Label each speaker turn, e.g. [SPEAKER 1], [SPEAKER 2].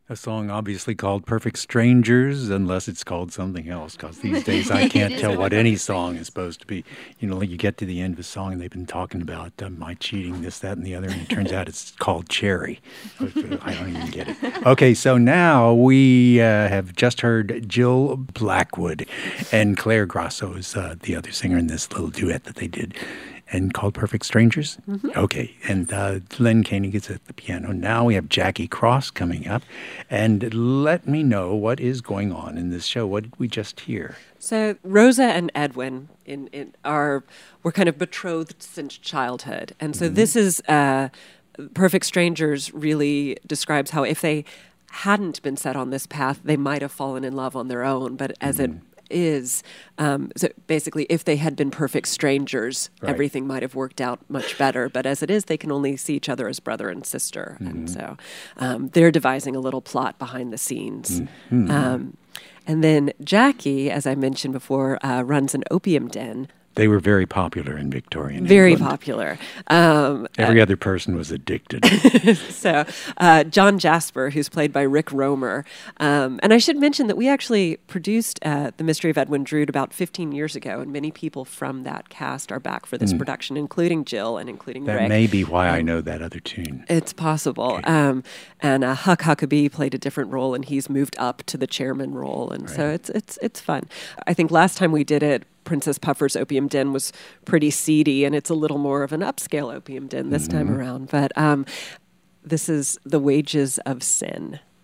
[SPEAKER 1] A song obviously called Perfect Strangers, unless it's called something else, because these days I can't tell what any song is supposed to be. You know, like you get to the end of a song and they've been talking about my cheating, this, that, and the other, and it turns out it's called Cherry. I don't even get it. Okay, so now we have just heard Jill Blackwood, and Claire Grasso is the other singer in this little duet that they did. And called Perfect Strangers? Mm-hmm. Okay. And Len Koenig is at the piano. Now we have Jackie Cross coming up. And let me know what is going on in this show. What did we just hear?
[SPEAKER 2] So Rosa and Edwin were kind of betrothed since childhood. And so this is Perfect Strangers really describes how if they hadn't been set on this path, they might have fallen in love on their own. But as it is, so basically, if they had been perfect strangers, everything might have worked out much better. But as it is, they can only see each other as brother and sister. And so they're devising a little plot behind the scenes. And then Jackie, as I mentioned before, runs an opium den.
[SPEAKER 1] They were very popular in Victorian
[SPEAKER 2] Very
[SPEAKER 1] England.
[SPEAKER 2] Popular.
[SPEAKER 1] Every other person was addicted.
[SPEAKER 2] So John Jasper, who's played by Rick Romer. And I should mention that we actually produced The Mystery of Edwin Drood about 15 years ago, and many people from that cast are back for this production, including Jill and including Rick.
[SPEAKER 1] That may be why I know that other tune.
[SPEAKER 2] It's possible. Okay. And Huck Huckabee played a different role, and he's moved up to the chairman role. And so it's fun. I think last time we did it, Princess Puffer's Opium Den was pretty seedy, and it's a little more of an upscale opium den this time around. But this is The Wages of Sin.